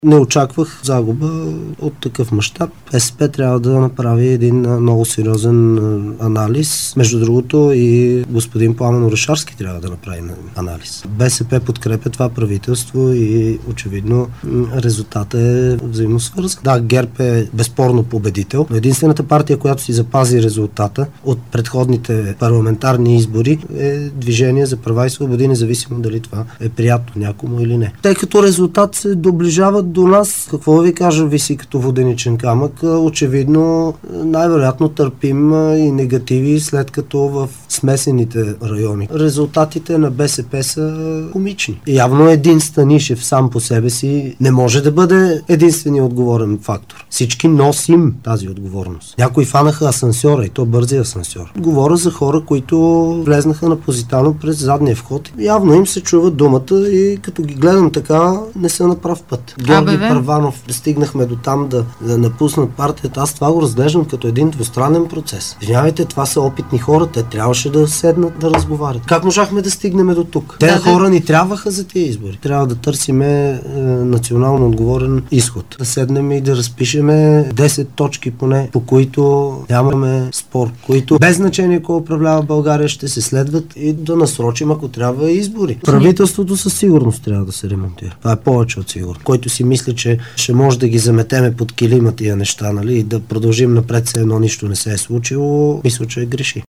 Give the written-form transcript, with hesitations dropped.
Не очаквах загуба от такъв мащаб. БСП трябва да направи един много сериозен анализ. Между другото и господин Пламен Орешарски трябва да направи анализ. БСП подкрепя това правителство и очевидно резултатът е взаимосвързан. Да, ГЕРБ е безспорно победител, но единствената партия, която си запази резултата от предходните парламентарни избори е Движение за права и свободи, независимо дали това е приятно някому или не. Тъй като резултат се доближават до нас, какво ви кажа, виси като воденичен камък, очевидно най-вероятно търпим и негативи, след като в смесените райони резултатите на БСП са комични. Явно един Станишев сам по себе си не може да бъде единственият отговорен фактор. Всички носим тази отговорност. Някои фанаха асансьора, и то бързия асансьор. Говоря за хора, които влезнаха на Позитано през задния вход. Явно им се чува думата и като ги гледам така, не са на прав път. Георги Първанов, стигнахме до там да напуснат партията. Аз това го разглеждам като един двустранен процес. Извинявайте, това са опитни хора, те трябваше да седнат да разговарят. Как можахме да стигнем до тук? Те хора ни трябваха за тези избори. Трябва да търсиме национално отговорен изход. Да седнем и да разпишеме 10 точки поне, по които нямаме спор, които без значение кой управлява България ще се следват и да насрочим, ако трябва, избори. Правителството със сигурност трябва да се ремонтира. Това е повече от сигурно. Който си мисли, че ще може да ги заметеме под килима тия неща, нали, и да продължим напред, все едно нищо не се е случило, мисля, че греши.